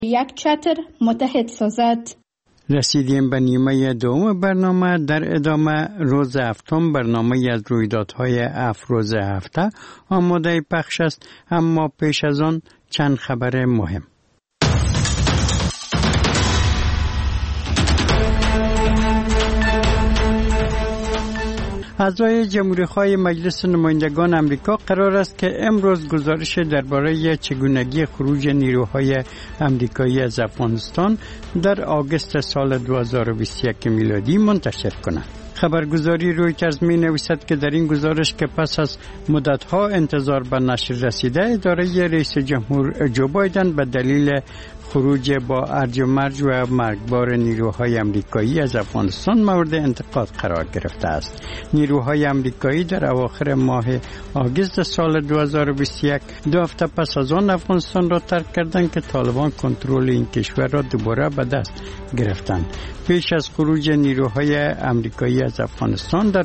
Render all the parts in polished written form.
یک چتر متحد سازد. رسیدیم به نیمه دوم برنامه. در ادامه روز هفتم برنامه از رویدادهای افروز هفته آماده پخش است، اما پیش از آن چند خبر مهم. اعضای جمهوری‌خواه مجلس نمایندگان آمریکا قرار است که امروز گزارش درباره چگونگی خروج نیروهای آمریکایی از افغانستان در آگوست سال 2021 میلادی منتشر کنند. خبرگزاری رویترز می نویسد که در این گزارش که پس از مدت‌ها انتظار به نشر رسیده، اداره رئیس جمهور جو بایدن به دلیل خروج با ارج و مرج و مرگبار نیروهای آمریکایی از افغانستان مورد انتقاد قرار گرفته است. نیروهای آمریکایی در اواخر ماه آگوست سال 2021 دو هفته پس از آن افغانستان را ترک کردند که طالبان کنترل این کشور را دوباره به دست گرفتند. پیش از خروج نیروهای آمریکایی از افغانستان در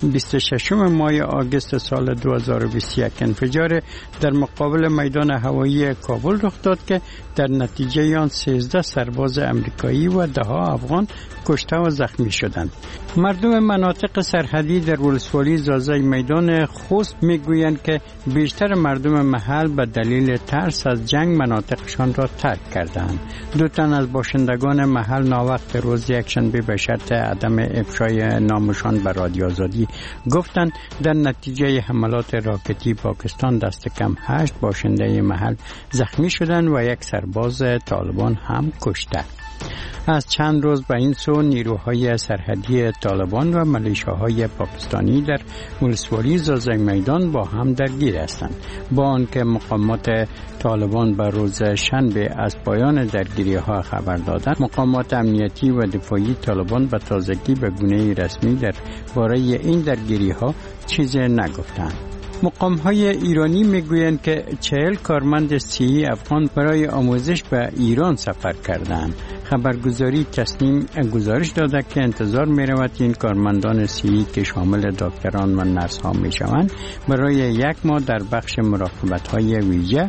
26 ماه آگوست سال 2021 انفجار در مقابل میدان هوایی کابل رخ داد که در نتیجه آن 13 سرباز آمریکایی و 10 افغان کشته و زخمی شدند. مردم مناطق سرحدی در ولسوالی زازای میدان خوست میگویند که بیشتر مردم محل به دلیل ترس از جنگ مناطقشان را ترک کردند. 2 تن از باشندگان محل ناوقت روز یکشنبه به شرط عدم افشای نامشان به رادیو آزادی گفتند در نتیجه حملات راکتی پاکستان دست کم 8 باشنده محل زخمی شدند و 1 سرباز طالبان هم کشته. از چند روز به این سو نیروهای سرحدی طالبان و ملیشاهای پاکستانی در ولسوالی زازای میدان با هم درگیر هستند. با آنکه مقامات طالبان به روز شنبه از پایان درگیری‌ها خبر دادند، مقامات امنیتی و دفاعی طالبان به تازگی به گونه رسمی درباره این درگیری‌ها چیزی نگفتند. مقام‌های ایرانی میگویند که 40 کارمند سی‌ای افغان برای آموزش به ایران سفر کردند. خبرگزاری تسنیم گزارش داده که انتظار می‌رود این کارمندان سی‌ای که شامل دکتران و نرس‌ها می‌شوند برای 1 ماه در بخش مراقبت‌های ویژه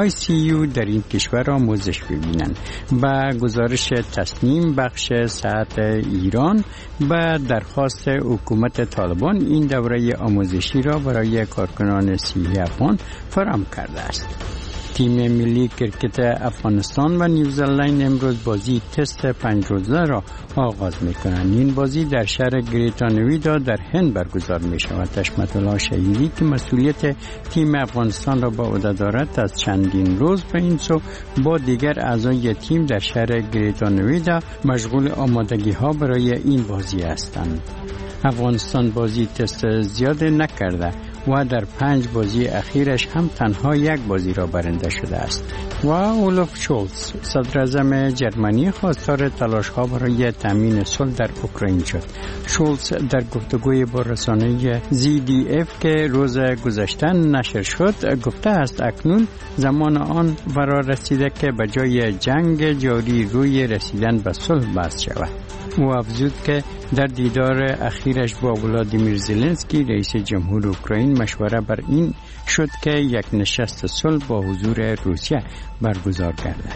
ICU در این کشور آموزش ببینند. با گزارش تسنیم بخش صحت ایران به درخواست حکومت طالبان این دوره آموزشی را برای کارکنان سی‌ای افغان فراهم کرده است. تیم ملی کرکت افغانستان و نیوزلند امروز بازی تست 5 روزه را آغاز می‌کنند. این بازی در شهر گریتا نویدا در هند برگزار می‌شود. حشمت الله شهیدی که مسئولیت تیم افغانستان را به عهده دارد از چندین روز به این سو با دیگر اعضای تیم در شهر گریتا نویدا مشغول آمادگی‌ها برای این بازی هستند. افغانستان بازی تست زیاد نکرده و در 5 بازی اخیرش هم تنها 1 بازی را برنده شده است. و اولف شولز صدر اعظم جرمنی خواستار تلاش‌ها برای تامین صلح در اوکراین شد. شولز در گفتگوی با رسانه ZDF که روز گذشته نشر شد گفته است اکنون زمان آن فرا رسیده که به جای جنگ جاری روی رسیدن به صلح بحث شود. او افزود که در دیدار اخیرش با ولادیمیر زلنسکی رئیس جمهور اوکراین مشوره بر این شد که یک نشست صلح با حضور روسیه برگزار گردد.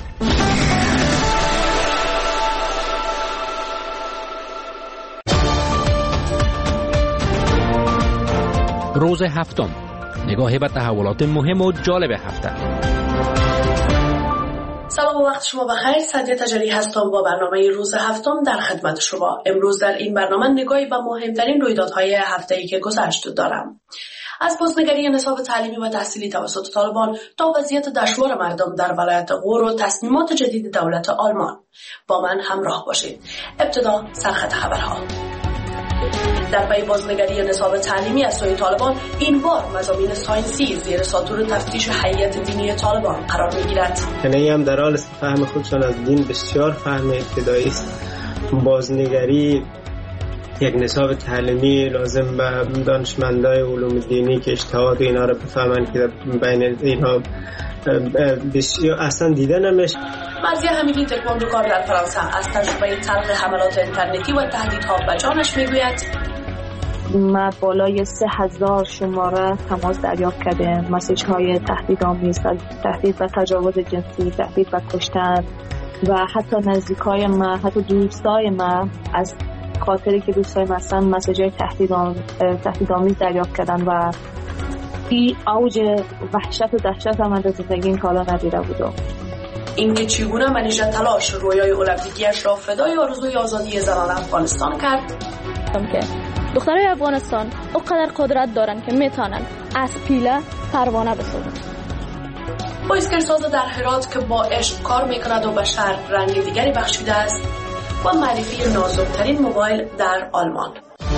روز هفتم، نگاهی به تحولات مهم و جالب هفته. سلام و وقت شما بخیر. سعدیه تجری هستم با برنامه روز هفتم در خدمت شما. امروز در این برنامه نگاهی به مهمترین رویدادهای هفته‌ای که گذشت دارم. از بازنگری نصاب تعلیمی و تحصیلی توسط طالبان تا وضعیت دشوار مردم در ولایت غور و تصمیمات جدید دولت آلمان. با من همراه باشید. ابتدا سرخط خبرها. در پی بازنگری نصاب تعلیمی از سوی طالبان، این بار مضامین ساینسی زیر ساطور تفتیش هیئت دینی طالبان قرار می‌گیرد. یعنی هم در حال فهم خودشان از دین بسیار فهم ابتدایی است. بازنگری یک نصاب تعلیمی لازم به دانشمندای علوم دینی که اجتهاد اینا رو بفهمن که بین اینا بسیار اصلا دیده نمیشه. مرزی حمیدی تکواندوکار در فرانسه از تجربه تلق حملات اینترنتی و تهدیدها به جانش میگوید ما بالای 3000 شماره تماس دریافت کردیم. مسیج های تهدیدآمیز، تهدید به تجاوز جنسی، تهدید به کشتن، و حتی نزدیکای ما، حتی دوستای ما از خاطری که دوستای ما هستن مسیجای تهدیدآمیز دریافت کردن و این اوج وحشت و دهشت هم در زندگی این کالا ندیده بودم. اینکه چگونه منیژه تلاش رویای المپیکیش را فدای آرزوی آزادی زنان افغانستان کرد. که دخترای افغانستان اونقدر قدرت دارن که میتونن از پیله پروانه بسازن. بایسکلساز در هرات که با عشق کار میکند و به شهر رنگ دیگری بخشیده است و معرفی نازکترین موبایل در آلمان.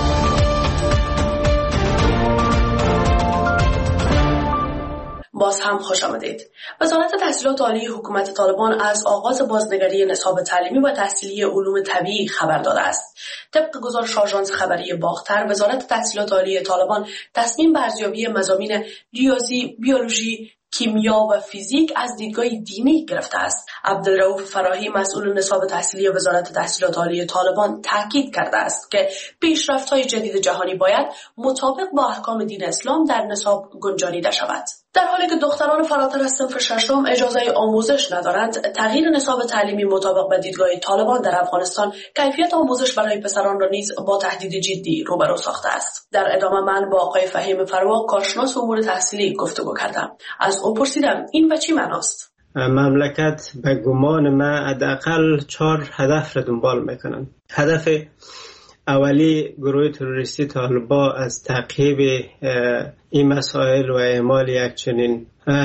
باز هم خوش آمدید. وزارت تحصیلات عالی حکومت طالبان از آغاز بازنگری نصاب تعلیمی و تحصیلی علوم طبیعی خبر داده است. طبق گزارش آژانس خبری باختر، وزارت تحصیلات عالی طالبان تصمیم به ارزیابی مضامین ریاضی، بیولوژی، کیمیا و فیزیک از دیدگاه دینی گرفته است. عبدالرؤوف فراهی مسئول نصاب تحصیلی وزارت تحصیلات عالی طالبان تاکید کرده است که پیشرفت‌های جدید جهانی باید مطابق با احکام دین اسلام در نصاب گنجانیده شود. در حالی که دختران فراتر از صنف ششم اجازه آموزش ندارند، تغییر نصاب تعلیمی مطابق با دیدگاه طالبان در افغانستان کیفیت آموزش برای پسران را نیز با تهدید جدی روبرو ساخته است. در ادامه من با آقای فهیم فروا، کارشناس امور تحصیلی گفتگو کردم. از او پرسیدم این به چی معناست؟ مملکت به گمان من حداقل 4 هدف را دنبال میکنن. هدف اولی گروه تروریستی طالبان از تعقیب این مسائل و اعمال یک چنین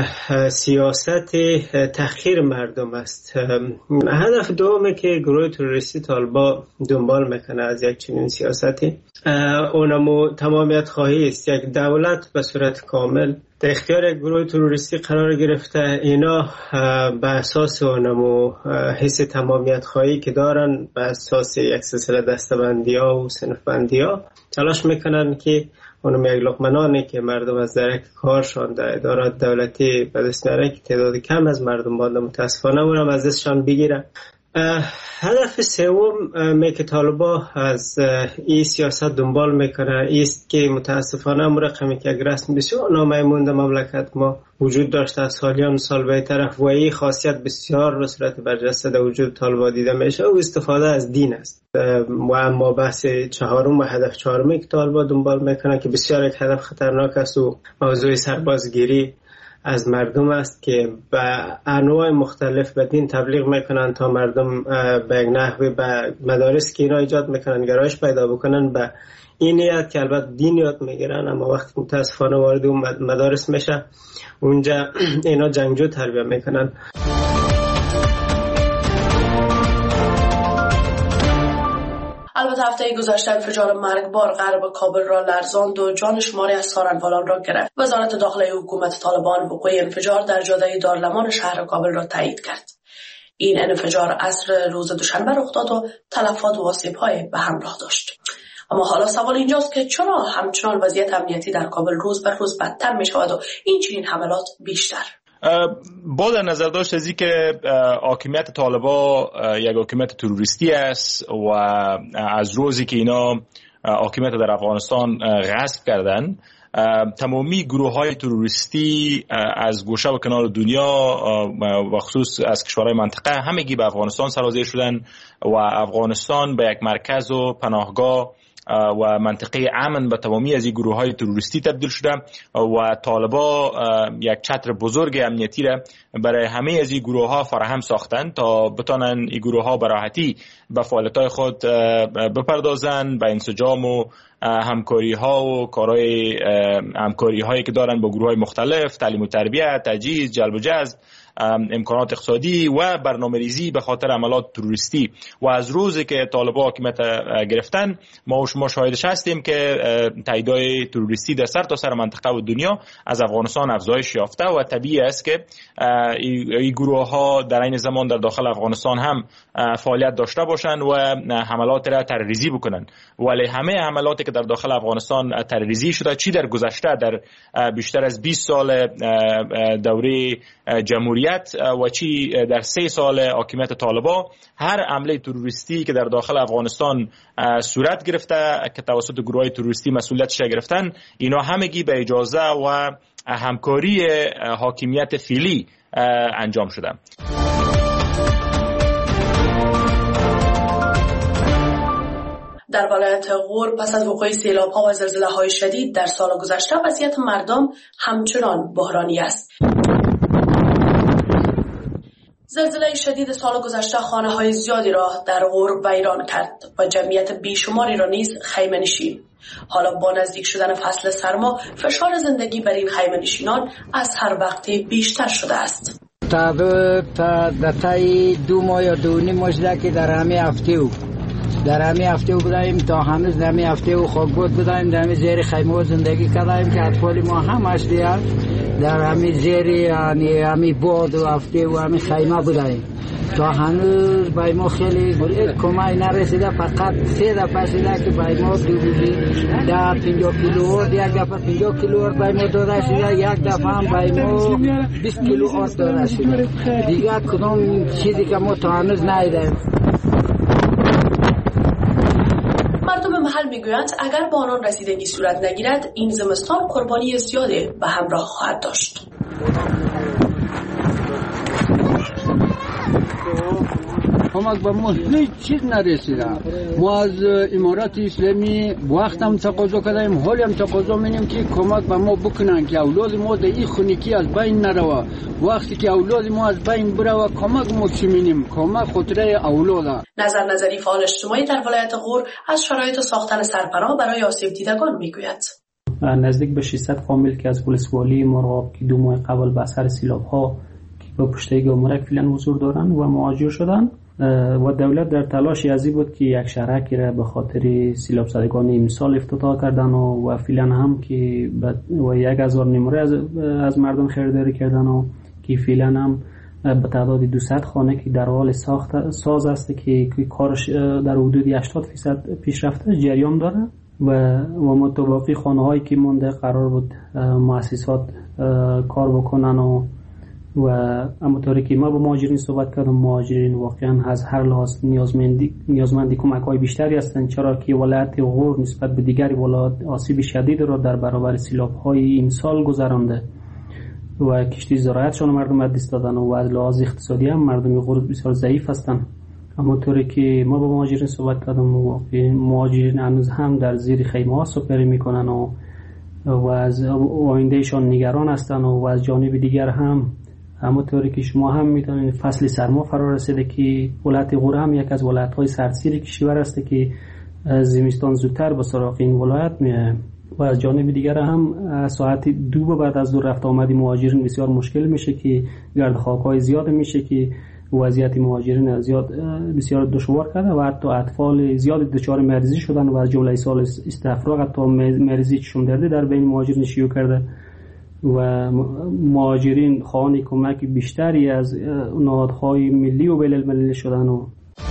سیاست تأخیر مردم است. هدف دومی که گروه تروریستی طالبان دنبال میکنه از یک چنین سیاستی اونمو تمامیت خواهی است. یک دولت به صورت کامل در اختیار گروه تروریستی قرار گرفته. اینا به اساس اونمو حس تمامیت خواهی که دارن، به اساس یک سلسله دستبندی ها و صنف بندی ها تلاش میکنن که اونم یک لقمه که مردم از درک کارشان در ادارات دولتی به دست میارن که تعداد کم از مردم مانده متاسفانه اونم از دستشان بگیرن. هدف سوم که طالبان از این سیاست دنبال میکنه است که متاسفانه مرقمی که رسم بسیار نامایمون در مملکت ما وجود داشته از سالیان سال به طرف و این خاصیت بسیار به صورت برجسته در وجود طالبان دیده میشه و استفاده از دین است. و اما بحث چهارم و هدف چهارمی که طالبان دنبال میکنه که بسیار یک هدف خطرناک است و موضوع سربازگیری از مردم است که به انواع مختلف به دین تبلیغ میکنن تا مردم به یک نحوی به مدارس که اینا ایجاد میکنن گرایش پیدا بکنن به این نیت که البته دین یاد میگیرن، اما وقتی متاسفانه وارد اون مدارس میشه اونجا اینا جنگجو تربیت میکنن. البته هفته گذشته انفجار مرگبار غرب کابل را لرزاند و جان شماری از سارنوالان را گرفت. وزارت داخلی حکومت طالبان وقوع انفجار در جاده دارالمان شهر کابل را تایید کرد. این انفجار عصر روز دوشنبه رخ داد و تلفات و آسیب‌های به همراه داشت. اما حالا سوال اینجاست که چرا همچنان وضعیت امنیتی در کابل روز به روز بدتر می شود و این چنین حملات بیشتر؟ با در نظر داشت از این که حاکمیت طالبان یک حاکمیت تروریستی است و از روزی که اینا حاکمیت در افغانستان غصب کردن، تمامی گروه های تروریستی از گوشه و کنار دنیا و خصوص از کشورهای منطقه همگی به افغانستان سرازیر شدن و افغانستان به یک مرکز و پناهگاه و منطقه امن به تمامی از این گروه های تروریستی تبدیل شده و طالبان یک چتر بزرگ امنیتی را برای همه از این گروه ها فراهم ساختن تا بتانن این گروه ها به راحتی به فعالیت های خود بپردازن، به انسجام و همکاری ها و کارهای همکاری هایی که دارن با گروه های مختلف، تعلیم و تربیت، تجهیز، جلب و جذب، امکانات اقتصادی و برنامه‌ریزی به خاطر عملیات تروریستی. و از روزی که طالبان حاکمیت گرفتن ما و شما شاهدش هستیم که تهدیدهای تروریستی در سر تا سر منطقه و دنیا از افغانستان افزایش یافته و طبیعی است که این گروه ها در این زمان در داخل افغانستان هم فعالیت داشته باشند و حملات را تروریزی بکنن. ولی همه حملاتی که در داخل افغانستان تروریزی شده، چی در گذشته در بیشتر از 20 سال دوره جمهوریت و چی در 3 سال حاکمیت طالبان، هر حمله تروریستی که در داخل افغانستان صورت گرفته که توسط گروه‌های تروریستی مسئولیتش گرفتن، اینا همگی به اجازه و همکاری حاکمیت فعلی انجام شده. در ولایت غور پس از وقوع سیلاب‌ها و زلزله‌های شدید در سال گذشته وضعیت مردم همچنان بحرانی است. زلزله شدید سال گذشته خانه‌های زیادی را در غور ویران کرد و جمعیت بیشماری را نیز خیمه‌نشین. حالا با نزدیک شدن فصل سرما فشار زندگی بر این خیمه‌نشینان از هر وقتی بیشتر شده است. تا دتای 2 ماه یا 2.5 ماه که در همه هفته بودیم تا هنوز در همه هفته خواب بودیم در همه زیر خیمه زندگی کردیم که اطفال ما هم هستی در همه زیر یعنی همه باد و هفته و همه خیمه بودیم تا هنوز بای ما خیلی کمک نرسیده. فقط 3 دفعه شده که بای ما 2 روزی 50 کیلو آرد، یک دفعه 50 کیلو آرد بای ما داده شده، یک دفعه هم بای ما 20 کیلو آرد داده شده. دیگه کدام چیزی که ما تا هنوز ندیدیم. مردم محل میگویند اگر به آنان رسیدگی صورت نگیرد این زمستان قربانی زیادی به همراه خواهد داشت. کمک به ما هیچ چیز نرسیده. ما از امارات اسلامی وقت هم تقاضا کردیم، حالی هم تقاضا می‌کنیم که کمک به ما بکنن که اولاد ما در این خونگی از بین نروه. وقتی که اولاد ما از بین بره کمک ما چی می‌کنیم؟ کمک خاطره اولاد. نظری فعال اجتماعی در ولایت غور از شرایط ساختن سرپناه برای آسیب دیدگان میگوید. نزدیک به 600 فامیل که از ولسوالی مرغاب که 2 ماه قبل به اثر سیلاب‌ها که به پشته گمرک فعلا حضور دارن و مهاجر شدن و دولت در تلاشی ازی بود که یک شهرکی را به خاطر سیلاب زدگان امسال افتتاح کردن و فعلا هم که و 1000 نمره از مردم خریداری کردن و که فعلا هم به تعداد 200 خانه که در حال ساز است که کارش در حدود 80% پیشرفته جریان داره و متوقع خانه‌هایی که مونده قرار بود مؤسسات کار بکنن و اما طوری که ما با مهاجرین صحبت کردم، مهاجرین واقعا از هر لحاظ نیازمندی کمک‌های بیشتری هستند، چرا که ولایت غور نسبت به دیگر ولایات آسیب شدید را در برابر سیلاب‌های امسال گذرانده و کشتی زراعتشان مردم از دست دادن و از لحاظ اقتصادی هم مردم غور بسیار ضعیف هستند. اما طوری که ما با مهاجرین صحبت کردم واقعا مهاجرین هنوز هم در زیر خیمه‌ها سپری میکنن و از آیندهشان نگران هستند و از جانب دیگر هم همونطوری که شما هم میدونید فصل سرما فرا رسیده که ولایت غور هم یک از ولایت‌های سردسیر کشور است که زمستان زودتر به سراغ این ولایت میاد و از جانب دیگر هم ساعت 2 بعد از دور رفت آمدی مهاجرین بسیار مشکل میشه که گرد خاک‌های زیاد میشه که وضعیت مهاجرین بسیار دشوار کرده و حتی اطفال زیاد دچار مریضی شدن و از جمله سال استفراغ حتی مریضی چشم درد در بین مهاجرین شیوع کرده و مهاجرین خواهان کمک بیشتری از نهادهای ملی و بین المللی شدن و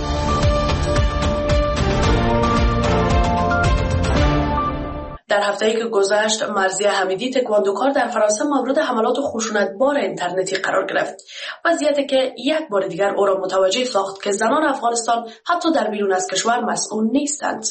در هفته‌ای که گذشت مرضیه حمیدی تکواندوکار در فرانسه مورد حملات خشونتبار اینترنتی قرار گرفت، وضعیتی که یک بار دیگر او را متوجه ساخت که زنان افغانستان حتی در بیرون از کشور مسئول نیستند.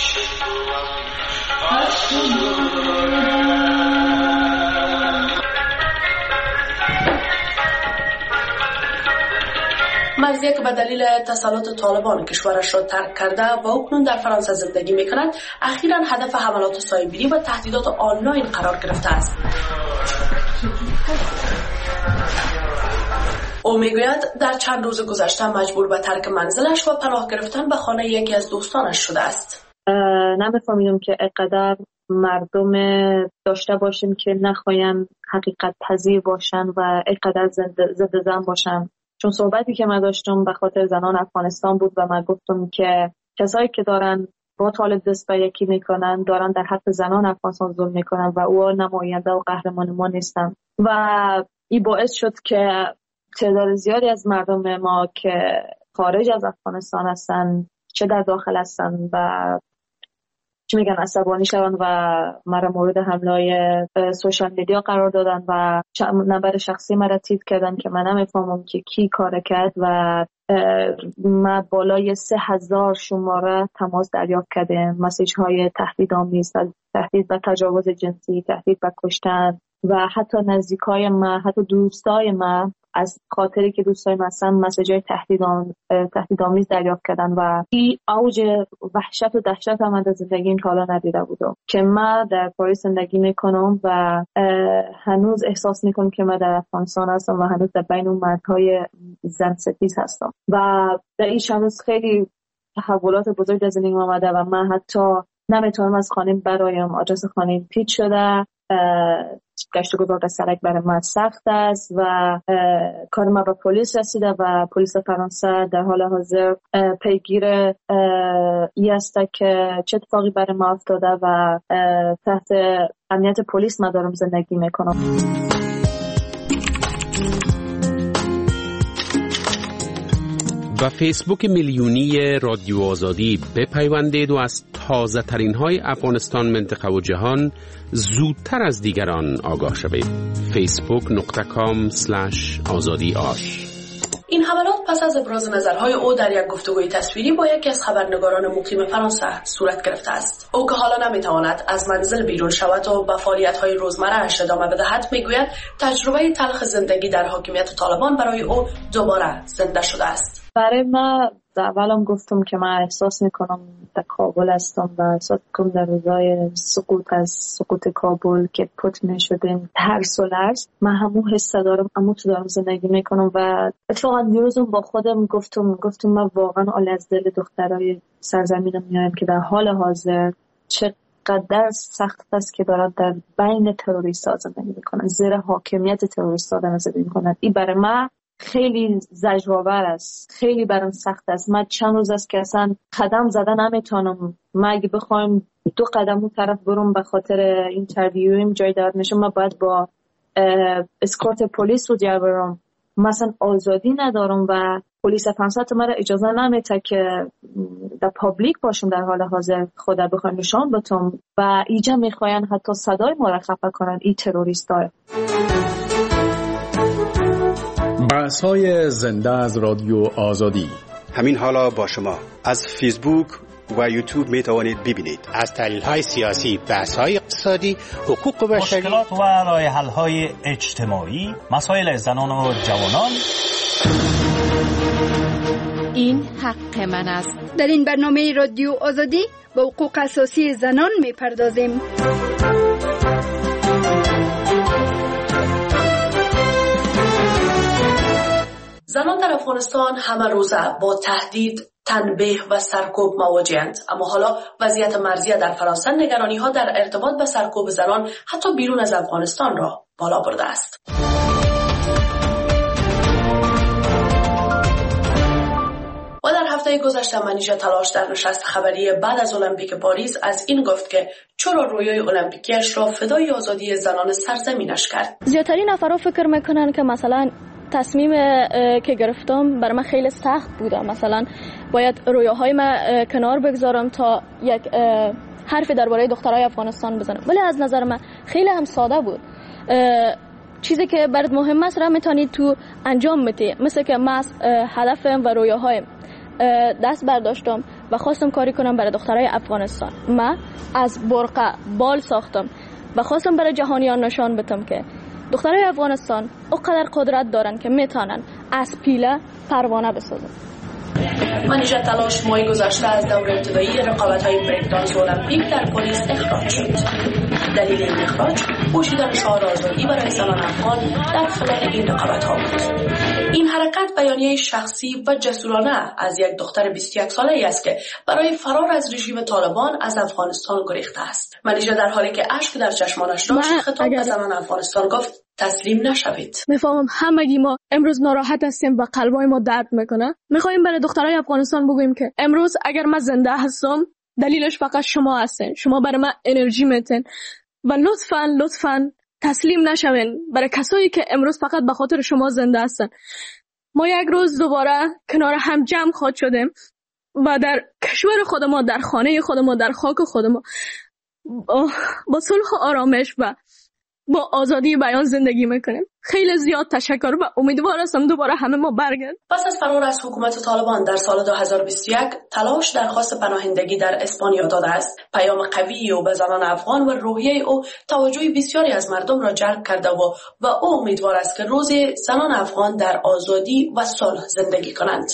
مرضیه که به دلیل تسلط طالبان کشورش را ترک کرده و اکنون در فرانسه زندگی می‌کند، اخیراً هدف حملات سایبری و تهدیدات آنلاین قرار گرفته است. او میگوید در چند روز گذشته مجبور به ترک منزلش و پناه گرفتن به خانه یکی از دوستانش شده است. نمی‌فهمیدم که اینقدر مردم داشته باشیم که نخواهیم حقیقت پذیر باشن و اینقدر زنده زن باشن. چون صحبتی که من داشتم به خاطر زنان افغانستان بود و من گفتم که کسایی که دارن با طالب دست به یکی میکنن دارن در حق زنان افغانستان ظلم میکنن و او نماینده و قهرمان ما نیستن و این باعث شد که تعداد زیادی از مردم ما که خارج از افغانستان هستن چه در داخل هستن و چی میگن عصبانی شدن و مرا مورد حمله‌های سوشال میدیا قرار دادن و نمبر شخصی مرا تیپ کردن که من نمیفهمم که کی کار کرد و ما بالای 3000 شماره تماس دریافت کردیم، مسیج های تهدیدآمیز، تهدید به تجاوز جنسی، تهدید به کشتن و حتی نزدیکای ما، حتی دوستای ما از خاطری که دوستای مثلا مسیجای تهدیدآمیز دریافت کردن و این اوج وحشت و دهشت من در زندگیم تا حالا ندیده بودم که من در پاریس زندگی میکنم و هنوز احساس میکنم که من در افغانستان هستم و هنوز در بین اون مردهای زن ستیز هستم و در این هنوز خیلی تحولات بزرگ در زندگیم آمده و من حتی نمیتونم از خانه برایم. آدرس خانه پیچ شده، گشت و گذار سرک برای من سخت است و کار ما به پلیس رسیده و پلیس فرانسه در حال حاضر پیگیر ای است که چه اتفاقی برای ما افتاده و تحت امنیت پلیس ما دارم زندگی میکنم. و فیسبوک میلیونی رادیو آزادی بپیوندید و از تازه ترین های افغانستان، منطقه و جهان زودتر از دیگران آگاه شوید. facebook.com/azadiash. این حملات پس از ابراز نظرهای او در یک گفتگوی تصویری با یکی از خبرنگاران مقیم فرانسه صورت گرفته است. او که حالا نمیتواند از منزل بیرون شود و به فعالیت‌های روزمره‌اش ادامه بدهد، میگوید تجربه تلخ زندگی در حاکمیت طالبان برای او دوباره زنده شده است. برای من اولم گفتم که من احساس میکنم در کابل هستم و احساس میکنم در روزای سقوط کابل که پت میشدیم ترس و لرز، من همون حس دارم، اما تو دارم زندگی میکنم و اتفاقا دیروزم با خودم گفتم من واقعا آل از دل دخترای سرزمینم میایم که در حال حاضر چقدر سخت است که دارن در بین تروریست‌ها زندگی میکنن، زیر حاکمیت تروریست‌ها دارن زندگی میکنن. این برای من خیلی زجرآور است، خیلی برام سخت است. من چند روز است که اصلا قدم زدن نمیتونم. من اگه بخوایم 2 قدم اون طرف برم به خاطر اینترویویم جای دعوت میشم، من باید با اسکورت پلیس رو جا برم. مثلا آزادی ندارم و پلیس فرانسه مرا اجازه نمیده که در پابلیک باشم در حال حاضر، خدا بخوام نشان بدم و اینجا میخواین حتی صدای ما را خفه کنن این تروریست‌ها. بحث‌های زنده از رادیو آزادی همین حالا با شما از فیسبوک و یوتیوب می توانید ببینید. از تحلیل‌های سیاسی، بحث‌های اقتصادی، حقوق بشری، مشکلات و راه‌حل‌های اجتماعی، مسائل زنان و جوانان. این حق من است. در این برنامه رادیو آزادی به حقوق اساسی زنان می‌پردازیم. زنان در افغانستان همه روزه با تهدید، تنبیه و سرکوب مواجه‌اند، اما حالا وضعیت مرزیه در فرانسه نگرانی‌ها در ارتباط به سرکوب زنان حتی بیرون از افغانستان را بالا برده است. و در هفته گذشته منیژه تلاش در نشست خبری بعد از المپیک پاریس از این گفت که چرا رویای المپیکیش را فدای آزادی زنان سرزمینش کرد. زیادترین افراد فکر میکنن که مثلا تصمیم که گرفتم برای من خیلی سخت بوده، مثلا باید رویاهای من کنار بگذارم تا یک حرفی درباره دخترای افغانستان بزنم، ولی از نظر من خیلی هم ساده بود. چیزی که برات مهم است را میتونی تو انجام بدی، مثل که من هدفم و رویاهایم دست برداشتم و خواستم کاری کنم برای دخترای افغانستان. من از برقه بال ساختم و خواستم برای جهانیان نشان بدم که دخترای افغانستان اونقدر قدرت دارن که میتونن از پیله پروانه بسازن. منیژه تلاش ماه گذشته از دور ابتدایی رقابت‌های بریک دانس المپیک در پاریس اخراج شد. دلیل این اخراج پوشیدن شعار آزادی برای زنان افغان در خلال این رقابت‌ها بود. این حرکت بیانیه شخصی و جسورانه از یک دختر 21 ساله‌ای است که برای فرار از رژیم طالبان از افغانستان گریخته است. منیژه در حالی که اشک در چشمانش داشت خطاب به زنان افغانستان گفت تسلیم نشوید. میفهمم همگی ما امروز ناراحت هستیم و قلبای ما درد میکنه. میخوایم برای دخترای افغانستان بگوییم که امروز اگر من زنده هستم دلیلش فقط شما هستین. شما برای من انرژی میتین و لطفاً تسلیم نشوین برای کسایی که امروز فقط به خاطر شما زنده هستن. ما یک روز دوباره کنار هم جمع خواهد شدیم و در کشور خود ما، در خانه خود ما، در خاک خود ما با صلح و آرامش و با آزادی بیان زندگی میکنیم. خیلی زیاد تشکر و امیدوار هستم دوباره همه ما برگردیم. پس از فرار از حکومت طالبان در سال 2021 تلاش درخواست پناهندگی در اسپانیا داده است. پیام قوی او به زنان افغان و روحیه او توجه بسیاری از مردم را جلب کرده و او امیدوار است که روزی زنان افغان در آزادی و صلح زندگی کنند.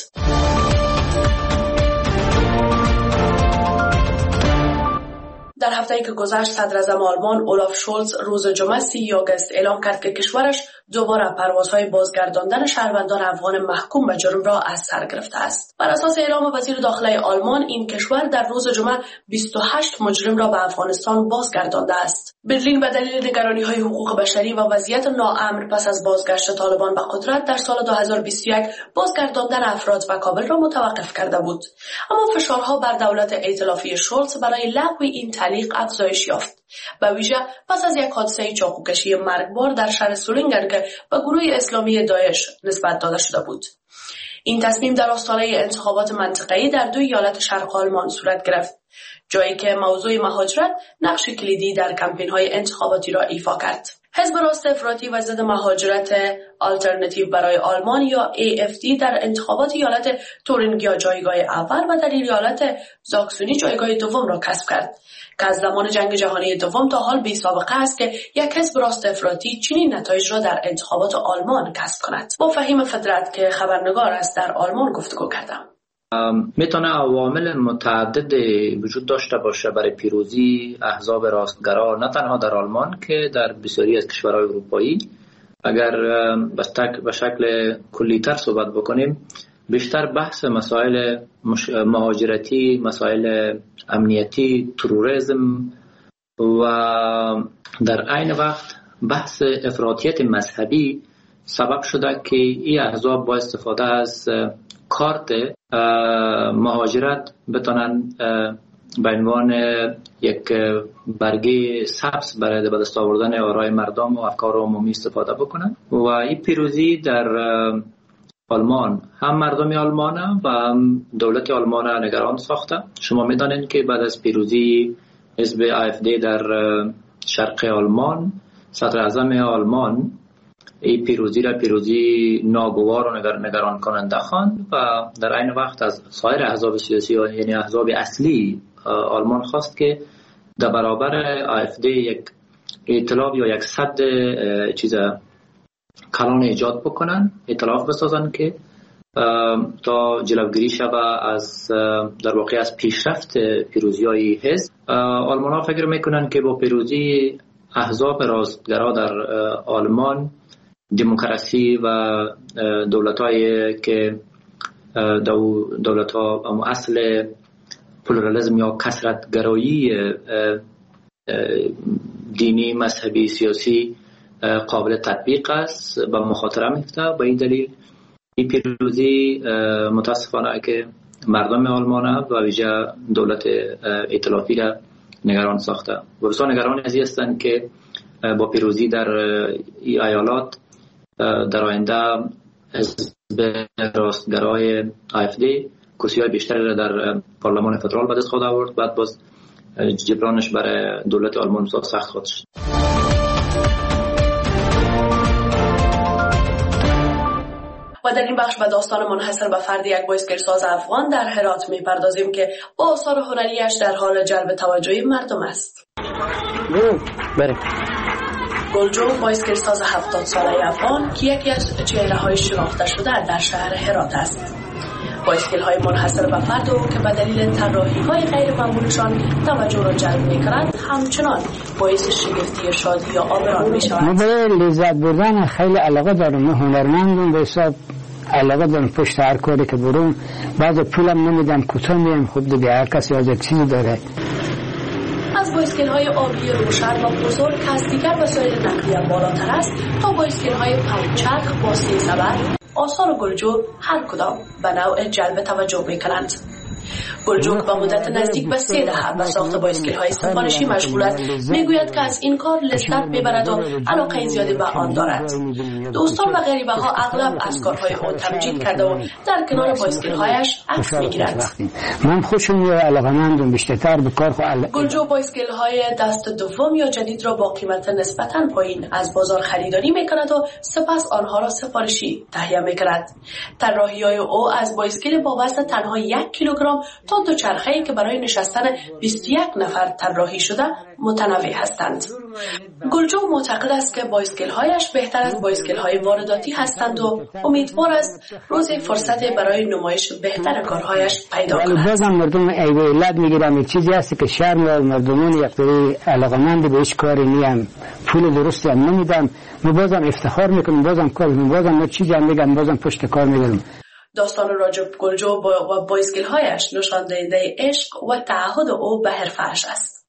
در هفته‌ای که گذشت صدر اعظم آلمان اولاف شولز روز جمعه 30 آگوست اعلام کرد که کشورش دوباره پروازهای بازگرداندن شهروندان افغان محکوم به جرم را از سر گرفته است. بر اساس اعلام وزیر داخلی آلمان این کشور در روز جمعه 28 مجرم را به افغانستان بازگردانده است. برلین به دلیل نگرانی‌های حقوق بشری و وضعیت ناامن پس از بازگشت طالبان به قدرت در سال 2021 بازگرداندن افراد به کابل را متوقف کرده بود. اما فشارها بر دولت ائتلافی شولز برای لغو این تعلیق افزایش یافت. به ویژه پس از یک حادثه چاقوکشی مرگبار در شهر سولینگر که به گروه اسلامی داعش نسبت داده شده بود. این تصمیم در آستانه انتخابات منطقه‌ای در 2 ایالت شرق آلمان صورت گرفت، جایی که موضوع مهاجرت نقش کلیدی در کمپین‌های انتخاباتی را ایفا کرد. حزب راست افراطی و ضد مهاجرت آلترناتیو برای آلمان یا AFD در انتخابات ایالت تورینگیا جایگاه اول و در ایالت زاکسونی جایگاه دوم را کسب کرد که از زمان جنگ جهانی دوم تا حال بی سابقه است که یک حزب راست افراطی چنین نتایج را در انتخابات آلمان کسب کند. با فهیم فطرت که خبرنگار است در آلمان گفتگو کردم. میتونه عوامل متعدد وجود داشته باشه برای پیروزی احزاب راستگرا، نه تنها در آلمان که در بسیاری از کشورهای اروپایی. اگر به شکل کلی‌تر صحبت بکنیم، بیشتر بحث مسائل مهاجرتی، مسائل امنیتی، تروریسم و در عین وقت بحث افراطیت مذهبی سبب شده که این احزاب با استفاده از کارت مهاجرت بتونن به عنوان یک برگه سبز برای به دست آوردن آرای مردم و افکار عمومی استفاده بکنن. و این پیروزی در آلمان هم مردم آلمان و هم دولت آلمان نگران ساخته. شما میدانید که بعد از پیروزی حزب AfD در شرق آلمان، صدر اعظم آلمان این پیروزی را پیروزی ناگوار و نگران کننده خواند و در عین وقت از سایر احزاب سیاسی یعنی احزاب اصلی آلمان خواست که در برابر AfD یک ائتلاف یا یک سد کلان ایجاد بکنن، ائتلاف بسازن که تا جلوگیری شود از در واقع از پیشرفت پیروزی‌های حزب. آلمان ها فکر میکنن که با پیروزی احزاب راستگرا در آلمان، دموکراسی و دولت‌هایی که دولت‌ها اصل پلورالیسم یا کثرت‌گرایی دینی، مذهبی، سیاسی قابل تطبیق است و مخاطره میفته. به این دلیل این پیروزی متاسفانه که مردم آلمان و ویژه دولت ائتلافی را نگران ساخته و بسیار نگران از این هستند که با پیروزی در این ایالات در آینده حزب راستگرای AfD کرسی‌های بیشتری را در پارلمان فدرال به دست خواهد آورد. بعد باز جبرانش برای دولت آلمان سخت خواهد شد. و در این بخش به داستان منحصر به فرد یک بایسکلساز افغان در هرات می‌پردازیم که با آثار هنریش در حال جلب توجه مردم است. بله. گلجو بایسکلساز 70 ساله افغان که یکی از چهره‌های شناخته شده در شهر هرات است. بایسکل‌های منحصر به فرد او که به دلیل طراحی‌های غیر معمولشان توجه را جلب می‌کنند همچنان باعث شگفتی شادی یا آبران می‌شوند. من برای لذت بردن خیلی علاقه دارم. من هنرمندم، به حساب علاقه دارم پشت هر کاری که برم. بعضی پولم نمیدم، کوتاه میام. خب دیگه هر کسی از یک چیزی داره. از بایسکل‌های آبی روشن و بزرگ که از دیگر وسایل نقلیه بالاتر است تا بایسکل‌های پنجچرخ با 3 سبد، آثار گلجو هر کدام به نوع جلب توجه می‌کنند. گلجوک با مدت نزدیک به 3 دهه به ساخت بایسکل‌های سفارشی مشغول است. میگوید که از این کار لذت میبرد و علاقه زیادی به آن دارد. دوستان و غریبه ها اغلب از کارهای او تمجید کرده و در کنار بایسکل‌هایش عکس میگیرند. من خوشم میاد، علاقه‌مندم بیشتر به کار خود. گلجو بایسکل‌های دست دوم یا جدید را با قیمت نسبتاً پایین از بازار خریداری میکند و سپس آنها را سفارشی تهیه میکند. طراحی‌های او از بایسکل با وزن تنها 1 کیلوگرم تا دوچرخه‌ای که برای نشستن 21 نفر طراحی شده متنوع هستند. گلجو معتقد است که بایسکل‌هایش بهتر از بایسکل‌های وارداتی هستند و امیدوار است روزی فرصت برای نمایش بهتر کارهایش پیدا کند. بازم مردم ایوالت میگیرم، یک چیزی هست که شهر مردمان یک طوری علاقمند به هیچ کاری نیم، پول درستی هم نمیدم، من بازم افتخار میکنم، بازم کار میکنم، بازم چیزی هم میگم، بازم پشت کار میگم. داستان راجب گلجو و بایسکل‌هایش نشان دهنده عشق و تعهد او به حرفه‌اش است.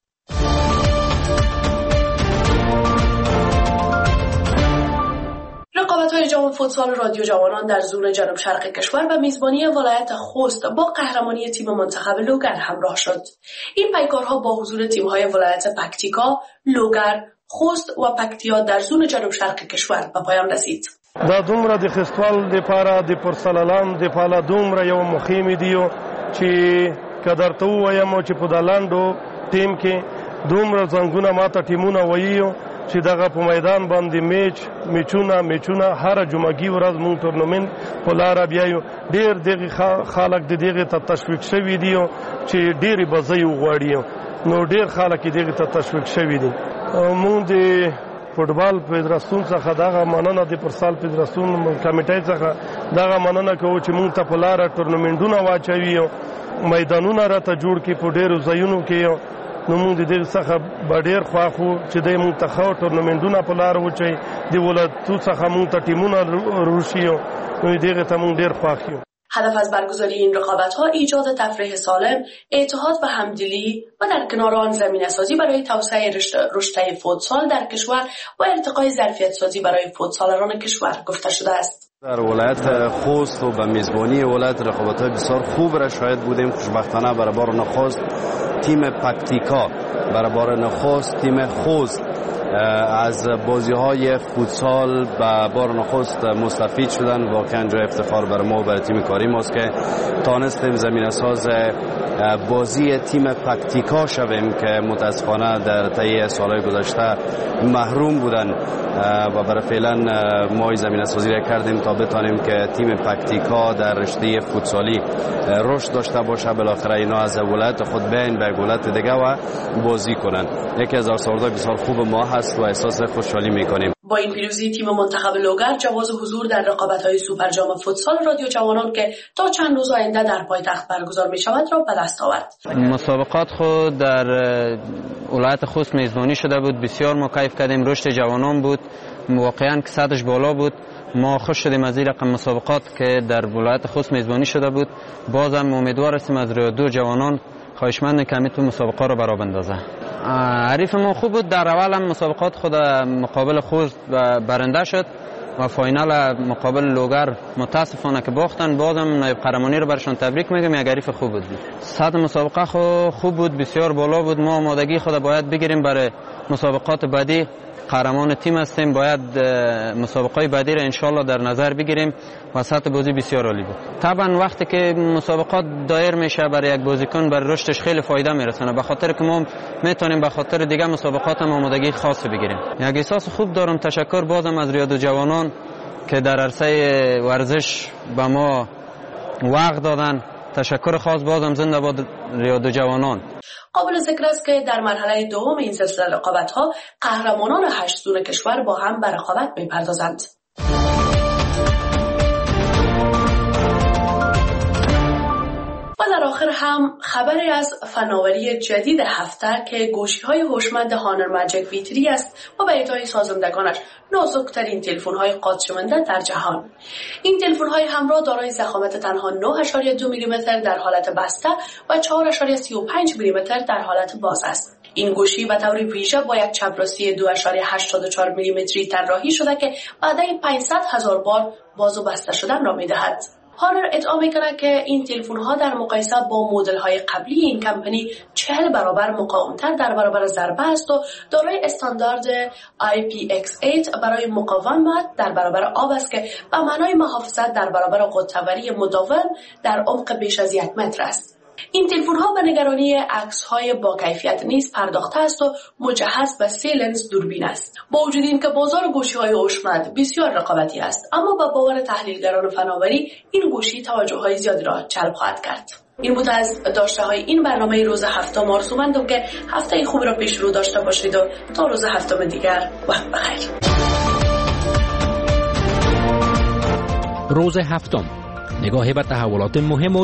رقابت‌های جام فوتسال رادیو جوانان در زون جنوب شرق کشور به میزبانی ولایت خوست با قهرمانی تیم منتخب لوگر همراه شد. این پیکارها با حضور تیم‌های ولایت پکتیکا، لوگر، خوست و پکتیا در زون جنوب شرق کشور به پایان رسید. دا دومره د خستوال د پاره د پرسلالان د پاله دومره یو مخیم دیو چې کدرته وایم چې په دلاندو ټیم کې دومره څنګه ماته ټیمونه وایو چې دغه په میدان باندې میچونه هر جمعګي ورځ مونږ تورنمنت په لار بیاو. ډیر دغه خلک د دغه ته تشویق شوی دیو چې ډیر بځي وغواړي، نو ډیر خلک دغه ته تشویق شوی دي. مونږ د فوټبال فدراسیون څخه دغه مننه د پرسال فدراسیون کمیټې څخه دغه مننه کوو چې مونږ ته په لار تورنمنټونه واچوي، میدانونه راته جوړ کړي په ډیرو ځایونو کې. نو مونږ د دې څخه ډیر خواخو چې د مونږ ته خو تورنمنټونه په لار وچي دی ولایتو څخه مونږ ته ټیمونه روشي، نو دغه ته مونږ ډیر خواخیو. هدف از برگزاری این رقابت‌ها ایجاد تفریح سالم، اتحاد و همدلی و در کنار آن زمینه‌سازی برای توسعه رشته فوتسال در کشور و ارتقای ظرفیت‌سازی برای فوتسالران کشور گفته شده است. در ولایت خوست و به میزبانی ولایت رقابت‌های بسیار خوب را شاهد بودیم. خوشبختانه برای بار نخست تیم پکتیکا، برای بار نخست تیم خوست از بازی‌های فوتسال به بار نخست مستفید شدن. واقعا جای افتخار برای ما و برای تیم کاری ماست که تانستیم زمینه‌ساز بازی تیم پکتیکا شویم که متاسفانه در طی سالهای گذشته محروم بودن و برای فعلا ما زمینه‌سازی را کردیم تا بتانیم که تیم پکتیکا در رشته فوتسالی رشد داشته باشه، بالاخره اینا از ولایت خود بین به ولایت دیگه و بازی کنن. یکی از آرزوهای بسیار خوب ما هست و احساس خوشحالی میکنیم. با این پیروزی تیم منتخب لوگر جواز حضور در رقابت‌های سوپر جام فوتسال رادیو جوانان که تا چند روز آینده در پایتخت برگزار می‌شود را به دست آورد. مسابقات خود در ولایت خوست میزبانی شده بود، بسیار ما کیف کردیم، رشد جوانان بود، واقعا که سطحش بالا بود. ما خوش شدیم از این رقم مسابقات که در ولایت خوست میزبانی شده بود. بازم امیدوار هستیم از رادیو جوانان خواهشمند که تو مسابقه رو برا بندازه. حریف ما خوب بود، در اول هم مسابقات خود مقابل خوست برنده شد و فاینال مقابل لوگر متاسفانه که باختن. بازم نایب قهرمانی رو برشون تبریک میگم، یک حریف خوب بود. سطح مسابقه خوب بود، بسیار بالا بود. ما آمادگی خود باید بگیریم برای مسابقات بعدی. قهرمان تیم هستیم، باید مسابقات بعدی را انشالله در نظر بگیریم و سطح بازی بسیار عالی بود. طبعا وقتی که مسابقات دایر میشه برای یک بازیکن برای رشدش خیلی فایده میرسونه، به خاطر که ما میتونیم به خاطر دیگه مسابقات هم آمادگی خاص بگیریم. یک احساس خوب دارم. تشکر بازم از رادیو جوانان که در عرصه ورزش به ما وقت دادن. تشکر خاص بازم زنده باد رادیو جوانان. قابل ذکر است که در مرحله دوم این سلسله رقابت‌ها قهرمانان 8 زون کشور با هم به رقابت می‌پردازند. و در آخر هم خبری از فناوری جدید هفته که گوشی‌های هوشمند هانر ماجیک V3 است و به ادعای سازندگانش نازک‌ترین تلفن‌های قاط‌شونده در جهان. این تلفن‌های همراه دارای ضخامت تنها 9.2 میلیمتر در حالت بسته و 4.35 میلیمتر در حالت باز است. این گوشی به طور ویژه با یک چپراستی 2.84 میلیمتری طراحی شده که بعد 500,000 بار باز و بسته شدن را می‌دهد. هانر ادعا میکنه که این تلفن ها در مقایسه با مدل های قبلی این کمپانی 40 برابر مقاومتر در برابر ضربه است و دارای استاندارد IPX8 برای مقاومت در برابر آب است که به معنای محافظت در برابر قطب‌آوری مداوم در عمق بیش از 1 متر است. این تلفن ها به نگرانی عکس های با کیفیت نیز پرداخته است و مجهز به 3 لنز دوربین است. با وجود این که بازار گوشی های هوشمند بسیار رقابتی است، اما با باور تحلیلگران فناوری این گوشی توجه های زیادی را جلب خواهد کرد. این بود از داشته های این برنامه روز هفتم. آرزومندم که هفته خوبی را پیش رو داشته باشید و تا روز هفتم دیگر وقت بخیر. روز هفتم، نگاهی به تحولات مهم